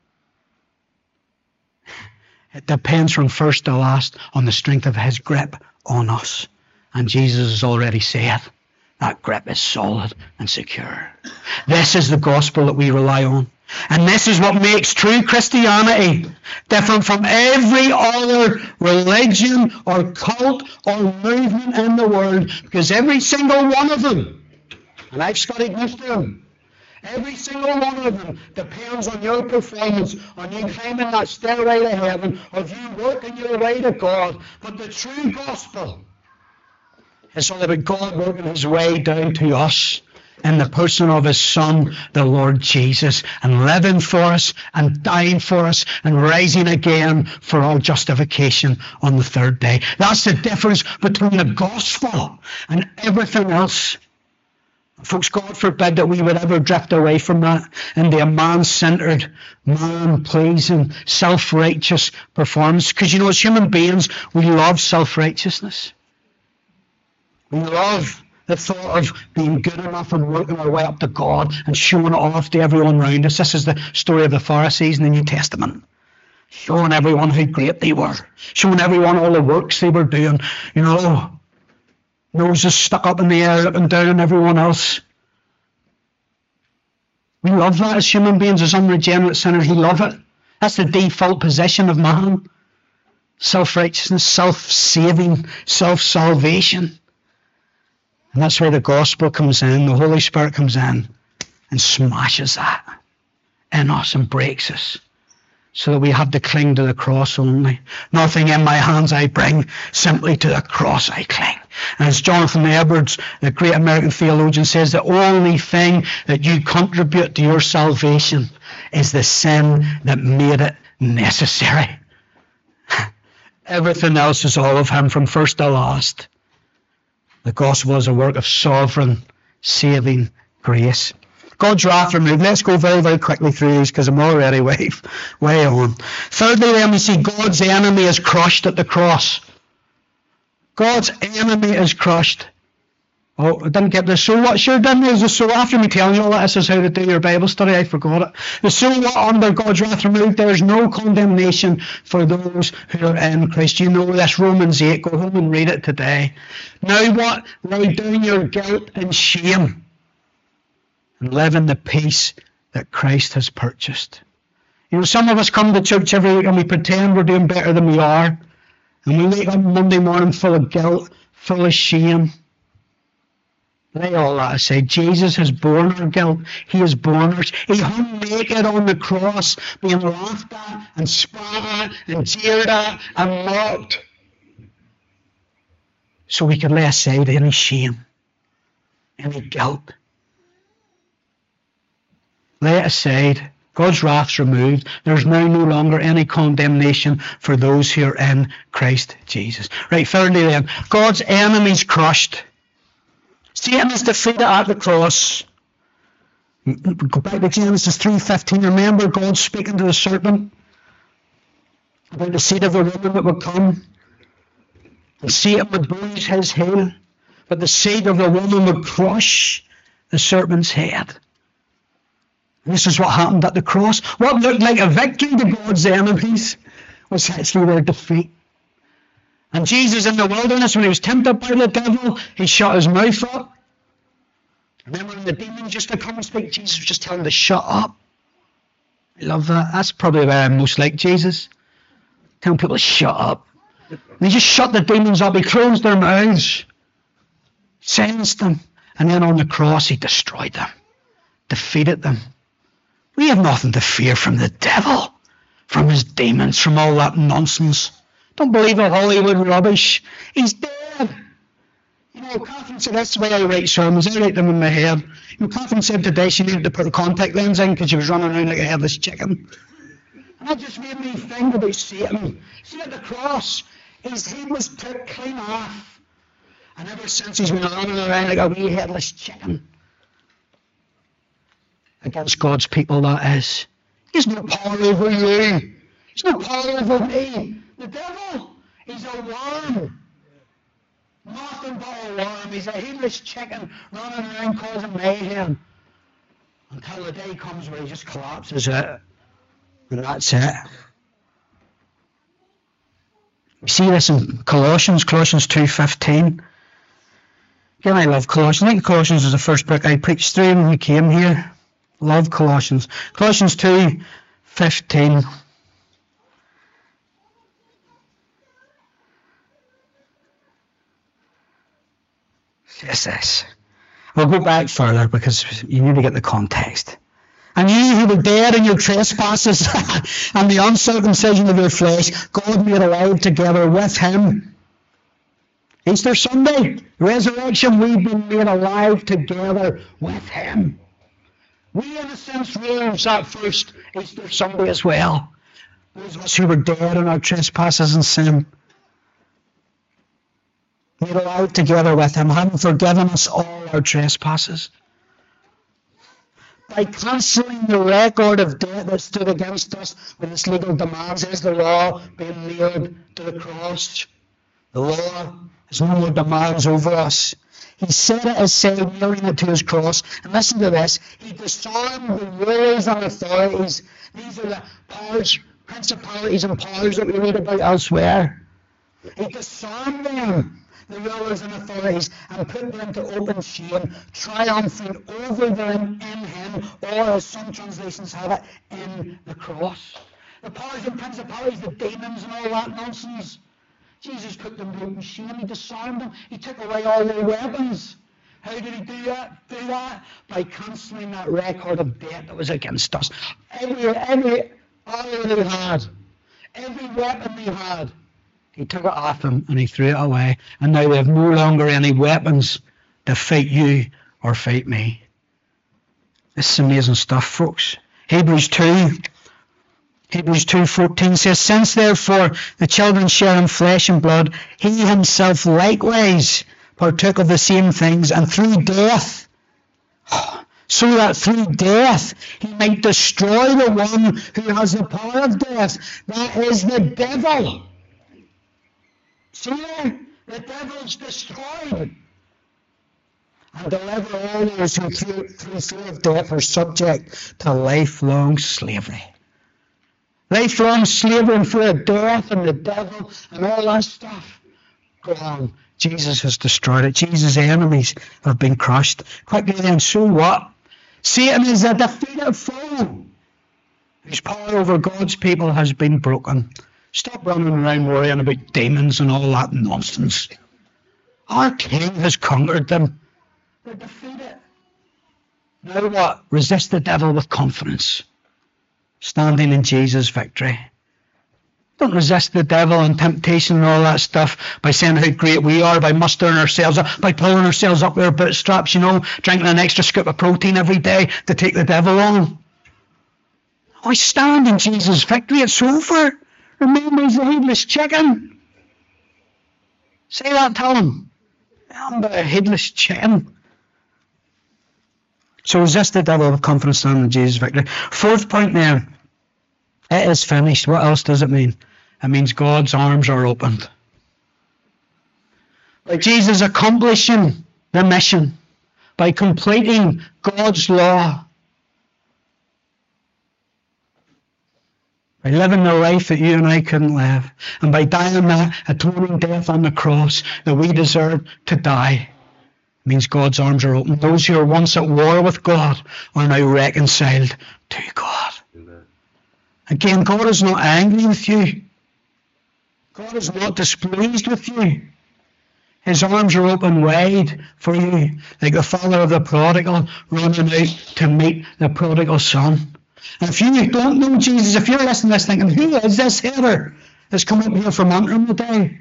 It depends from first to last on the strength of His grip on us. And Jesus has already said that grip is solid and secure. This is the gospel that we rely on. And this is what makes true Christianity different from every other religion or cult or movement in the world. Because every single one of them, and I've studied most of them, every single one of them depends on your performance, on you climbing that stairway to heaven, of you working your way to God. But the true gospel is all about God working His way down to us in the person of His Son, the Lord Jesus, and living for us and dying for us and rising again for our justification on the third day. That's the difference between the gospel and everything else. Folks, God forbid that we would ever drift away from that into a man-centered, man-pleasing, self-righteous performance. Because, you know, as human beings, we love self-righteousness. We love the thought of being good enough and working our way up to God and showing it off to everyone around us. This is the story of the Pharisees in the New Testament. Showing everyone how great they were. Showing everyone all the works they were doing. You know, noses stuck up in the air looking down on everyone else. We love that as human beings, as unregenerate sinners. We love it. That's the default position of man. Self-righteousness, self-saving, self-salvation. And that's where the gospel comes in, the Holy Spirit comes in and smashes that in us and breaks us, so that we have to cling to the cross only. Nothing in my hands I bring, simply to the cross I cling. And as Jonathan Edwards, the great American theologian, says, the only thing that you contribute to your salvation is the sin that made it necessary. Everything else is all of him from first to last. The gospel is a work of sovereign, saving grace. God's wrath removed. Let's go very, very quickly through these because I'm already way, way on. Thirdly, then we see God's enemy is crushed at the cross. God's enemy is crushed. Oh, I didn't get the so what? Sure didn't there's the so after me telling you all that, this is how to do your Bible study. I forgot it. The so what under God's wrath removed, there is no condemnation for those who are in Christ. You know this, Romans eight. Go home and read it today. Now what? Lay down your guilt and shame and live in the peace that Christ has purchased. You know, some of us come to church every week and we pretend we're doing better than we are. And we wake up Monday morning full of guilt, full of shame. Lay all that aside. Jesus has borne our guilt. He has borne ours. He hung naked on the cross, being laughed at and spat at and jeered at and mocked, so we could lay aside any shame, any guilt. Lay it aside. God's wrath's removed. There's now no longer any condemnation for those who are in Christ Jesus. Right, thirdly then, God's enemies crushed. Satan is defeated at the cross. Go back to Genesis three fifteen. Remember God speaking to the serpent about the seed of the woman that would come. And Satan would bruise his heel, but the seed of the woman would crush the serpent's head. And this is what happened at the cross. What looked like a victory to God's enemies was actually their defeat. And Jesus in the wilderness, when he was tempted by the devil, he shut his mouth up. Remember when the demons used to come and speak, Jesus was just telling them to shut up. I love that. That's probably where I'm most like Jesus. Telling people to shut up. And he just shut the demons up. He closed their mouths. Silenced them. And then on the cross, he destroyed them. Defeated them. We have nothing to fear from the devil, from his demons, from all that nonsense. Don't believe in Hollywood rubbish. He's dead. You know, Catherine said, that's the way I write sermons. I write them in my head. You know, Catherine said today she needed to put a contact lens in because she was running around like a headless chicken. And that just made me think about Satan. See, at the cross, his head was took clean off. And ever since he's been running around like a wee headless chicken. Against God's people, that is. He's no power over you. He's no power over me. The devil, he's a worm. Nothing but a worm. He's a headless chicken running around causing mayhem. Until the day comes where he just collapses it. And that's it. We see this in Colossians, Colossians two fifteen. Again, I love Colossians. I think Colossians was the first book I preached through when we came here. Love Colossians. Colossians two fifteen. Yes, this. We'll go back further because you need to get the context. And you who were dead in your trespasses and the uncircumcision of your flesh, God made alive together with him. Easter Sunday, resurrection, we've been made alive together with him. We, in a sense, rose that first Easter Sunday as well. Those of us who were dead in our trespasses and sin. Made alive together with him, having forgiven us all our trespasses. By cancelling the record of debt that stood against us with its legal demands, as the law being nailed to the cross. The law has no more demands over us. He set it aside, nailing it to his cross. And listen to this. He disarmed the rulers and authorities. These are the powers, principalities and powers that we read about elsewhere. He disarmed them. the rulers and authorities, and put them to open shame, triumphing over them in him, or as some translations have it, in the cross. The powers and principalities, the demons and all that nonsense, Jesus put them to open shame. He disarmed them. He took away all their weapons. How did he do that? Do that? By cancelling that record of debt that was against us. Every, every arrow they had, every weapon they had, he took it off them and he threw it away. And now they have no longer any weapons to fight you or fight me. This is amazing stuff, folks. Hebrews two. Hebrews two fourteen says, since therefore the children share in flesh and blood, he himself likewise partook of the same things, and through death, so that through death he might destroy the one who has the power of death, that is the devil. See there? The devil's destroyed. And deliver all those who through, through fear of death are subject to lifelong slavery. Lifelong slavery and fear of death and the devil and all that stuff. Gone. Jesus has destroyed it. Jesus' enemies have been crushed. Quickly then, so what? Satan is a defeated foe whose power over God's people has been broken. Stop running around worrying about demons and all that nonsense. Our King has conquered them. They're defeated. Now what? Resist the devil with confidence, standing in Jesus' victory. Don't resist the devil and temptation and all that stuff by saying how great we are, by mustering ourselves up, by pulling ourselves up with our bootstraps, you know, drinking an extra scoop of protein every day to take the devil on. I stand in Jesus' victory. It's over. Remember, he's a headless chicken. Say that, tell him. I'm but a headless chicken. So resist the devil with confidence, standing in Jesus' victory. Fourth point there. It is finished. What else does it mean? It means God's arms are opened. By Jesus accomplishing the mission, by completing God's law, by living the life that you and I couldn't live, and by dying that atoning death on the cross that we deserve to die, means God's arms are open. Those who were once at war with God are now reconciled to God. Again, God is not angry with you. God is not displeased with you. His arms are open wide for you, like the father of the prodigal running out to meet the prodigal son. And if you don't know Jesus, if you're listening to this thinking, who is this header that's come up here from Antrim today?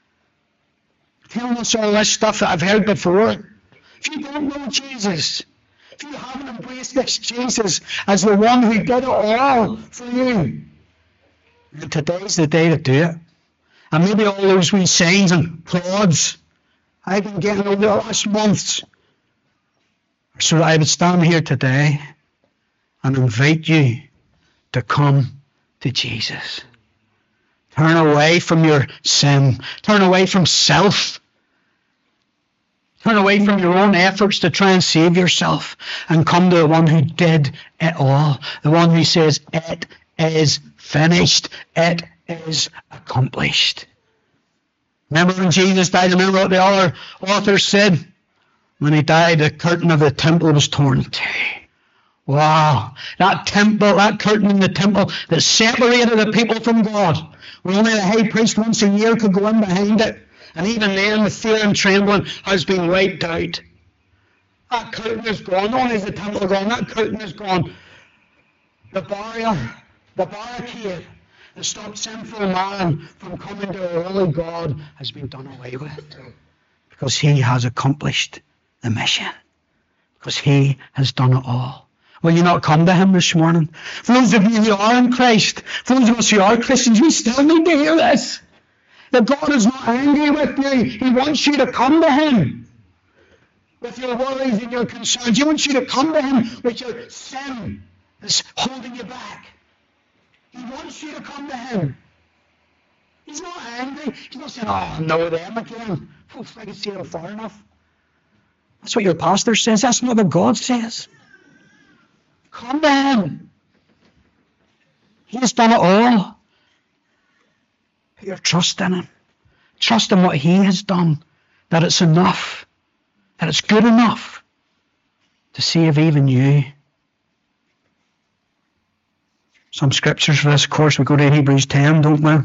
Telling us all this stuff that I've heard before. If you don't know Jesus, if you haven't embraced this Jesus as the one who did it all for you, and today's the day to do it. And maybe all those wee signs and plods I've been getting over the last months, so that I would stand here today and invite you to come to Jesus. Turn away from your sin. Turn away from self. Turn away from your own efforts to try and save yourself and come to the one who did it all. The one who says, it is finished. It is accomplished. Remember when Jesus died? Remember what the other authors said? When he died, the curtain of the temple was torn in two. Wow. That temple, that curtain in the temple that separated the people from God, where only the high priest once a year could go in behind it. And even then, with fear and trembling, has been wiped out. That curtain is gone. Not only is the temple gone, that curtain is gone. The barrier, the barricade that stopped sinful man from coming to a holy God has been done away with. Because he has accomplished the mission. Because he has done it all. Will you not come to him this morning? For those of you who are in Christ, for those of us who are Christians, we still need to hear this. That God is not angry with you. He wants you to come to him with your worries and your concerns. He wants you to come to him with your sin that's holding you back. He wants you to come to him. He's not angry. He's not saying, oh, no, them again. Oh, if I could see them far enough. That's what your pastor says. That's not what God says. Come to him. He has done it all. Put your trust in him. Trust in what he has done. that it's enough, that it's good enough to save even you. Some scriptures for this, of course, we go to Hebrews ten, don't we?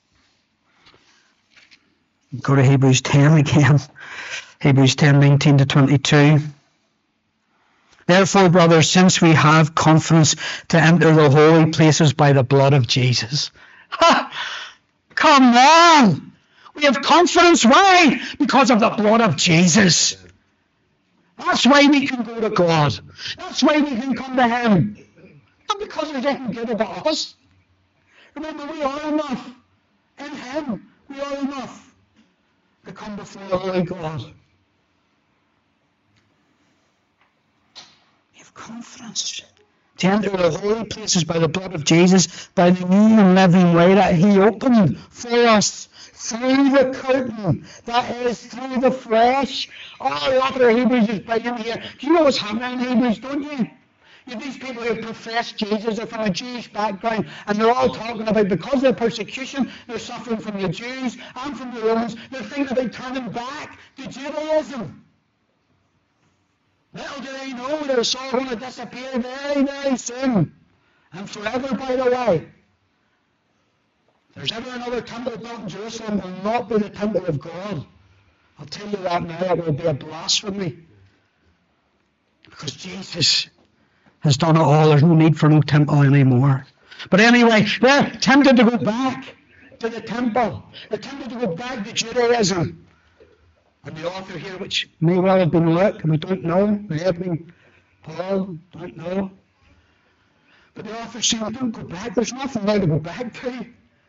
we go to Hebrews ten again. Hebrews ten, nineteen to twenty-two. Therefore, brothers, since we have confidence to enter the holy places by the blood of Jesus. Ha! Come on! We have confidence. Why? Because of the blood of Jesus. That's why we can go to God. That's why we can come to Him. Not because there's anything good about us. Remember, we are enough. In Him, we are enough to come before the Holy God. We have confidence to enter the holy places by the blood of Jesus, by the new and living way that He opened for us through the curtain, that is, through the flesh. Oh, the author of Hebrews is brilliant here. Do you know what's happening in Hebrews, don't you? You have these people who profess Jesus, they're from a Jewish background, and they're all talking about, because of the persecution they're suffering from the Jews and from the Romans, they're thinking about turning back to Judaism. Little do they know they're all going to disappear very, very soon. And forever, by the way. If there's ever another temple built in Jerusalem, it will not be the temple of God. I'll tell you that now, it will be a blasphemy. Because Jesus has done it all. There's no need for no temple anymore. But anyway, they're tempted to go back to the temple. They're tempted to go back to Judaism. And the author here, which may well have been Luke, and we don't know, may have been Paul, don't know. But the author's saying, don't go back. There's nothing there to go back to.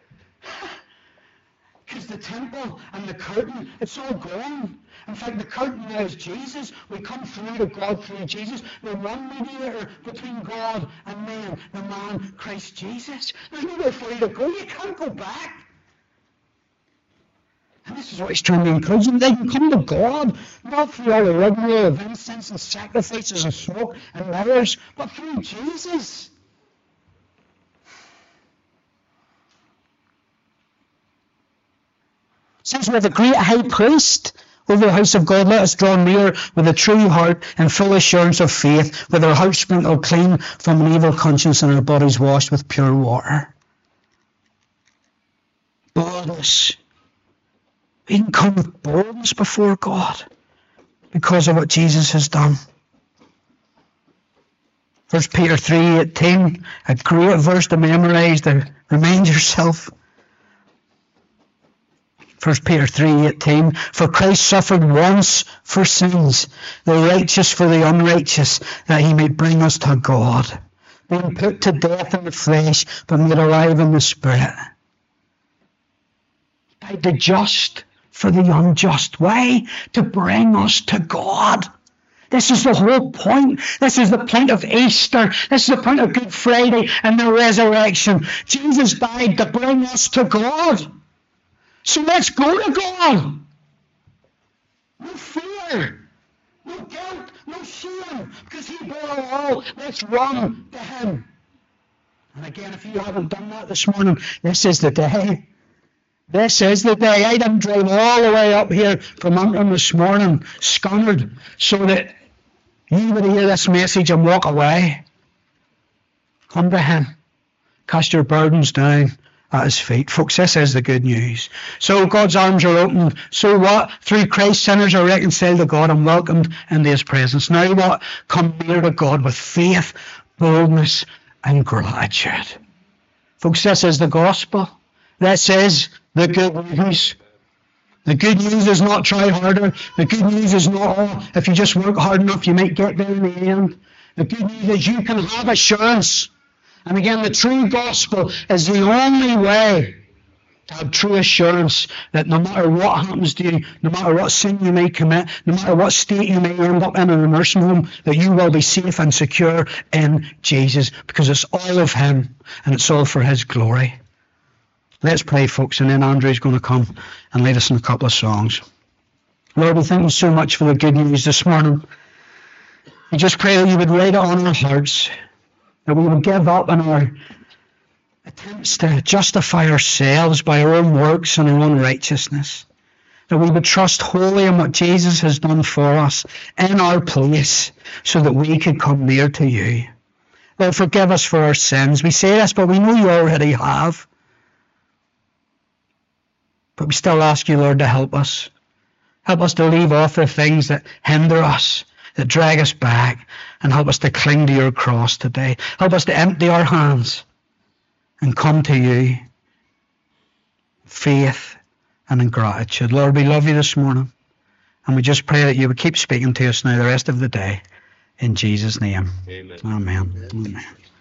Because the temple and the curtain, it's all gone. In fact, the curtain now is Jesus. We come through to God through Jesus. The one mediator between God and man, the man Christ Jesus. There's nowhere for you to go. You can't go back. And this is what he's trying to encourage them. They can come to God, not through all the rigmarole of incense and sacrifices and smoke and mirrors, but through Jesus. Since we have a great high priest over the house of God, let us draw near with a true heart and full assurance of faith, with our hearts sprinkled clean from an evil conscience and our bodies washed with pure water. Boldness. We can come with boldness before God because of what Jesus has done. First Peter three eighteen, a great verse to memorise, to remind yourself. First Peter three eighteen, for Christ suffered once for sins, the righteous for the unrighteous, that he may bring us to God, being put to death in the flesh, but made alive in the spirit. By the just for the unjust. Why? To bring us to God. This is the whole point. This is the point of Easter. This is the point of Good Friday and the resurrection. Jesus died to bring us to God. So let's go to God. No fear, no guilt, no shame, because He bore it all. Let's run to Him. And again, if you haven't done that this morning, this is the day. This is the day. I didn't drive all the way up here from Antrim this morning, scunnered, so that you would hear this message and walk away. Come to Him. Cast your burdens down at His feet. Folks, this is the good news. So God's arms are open. So what? Through Christ, sinners are reconciled to God and welcomed into His presence. Now what? Come near to God with faith, boldness, and gratitude. Folks, this is the gospel. This is the good news. The good news is not try harder. The good news is not, oh, if you just work hard enough, you might get there in the end. The good news is you can have assurance. And again, the true gospel is the only way to have true assurance that no matter what happens to you, no matter what sin you may commit, no matter what state you may end up in in a nursing home, that you will be safe and secure in Jesus, because it's all of Him and it's all for His glory. Let's pray, folks, and then Andrew's going to come and lead us in a couple of songs. Lord, we thank You so much for the good news this morning. We just pray that You would write it on our hearts, that we would give up in our attempts to justify ourselves by our own works and our own righteousness. that we would trust wholly in what Jesus has done for us in our place so that we could come near to you. Lord, forgive us for our sins. We say this, but we know you already have. But we still ask you, Lord, to help us. Help us to leave off the things that hinder us, that drag us back, and help us to cling to your cross today. Help us to empty our hands and come to you. Faith and in gratitude. Lord, we love you this morning, and we just pray that you would keep speaking to us now the rest of the day. In Jesus' name. Amen. Amen. Amen. Amen.